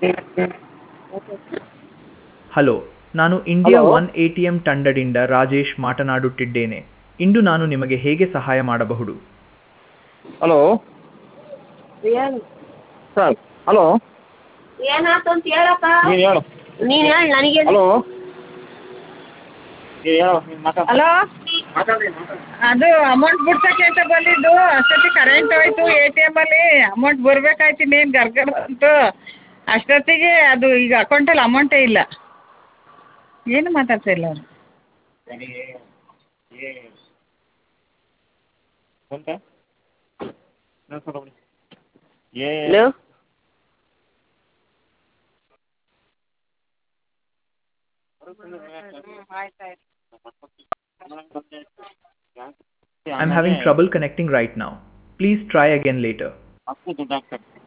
Hello, ನಾನು India hello one ATM ತಂಡದಿಂದ ರಾಜೇಶ್ ಮಾತನಾಡುತ್ತಿದ್ದೇನೆ. ಇಂದು ನಾನು ನಿಮಗೆ ಹೇಗೆ ಸಹಾಯ ಮಾಡಬಹುದು? ಹಲೋ ಏನ್ ಸರ್. ಹಲೋ ಏನಾತು ಅಂತ ಹೇಳಪ್ಪ. ನೀನು ಹೇಳು. ನೀನ್ ಹೇಳ ನನಗೆ. ಹಲೋ ನೀನು ಹೇಳು, ನೀನು ಮಾತಾಡು. ಹಲೋ, ಮಾತಾಡ್ರಿ. ಅದು ಅಮೌಂಟ್ ಬಿಡ್ಸಕ್ಕೆ ಅಂತ ಬಂದಿದ್ದು, ಅಷ್ಟೊತ್ತಿ ಕರೆಂಟ್ ಹೋಯ್ತು ಎ.ಟಿ.ಎಮ್ ಅಲ್ಲಿ. ಅಮೌಂಟ್ ಬರ್ಬೇಕಾಯ್ತು ಇನ್ನೇನು ಗರ್ಗರ್ ಅಂತು. ಅಷ್ಟೊತ್ತಿಗೆ ಅದು ಈಗ ಅಕೌಂಟಲ್ಲಿ ಅಮೌಂಟೇ ಇಲ್ಲ. ಏನು ಮಾತಾಡ್ತಾ ಇಲ್ಲ ಅವ್ರು. Hello, I'm having trouble connecting right now. Please try again later. ದುಡ್ಡು ಹಾಕ್ತಾರೆ.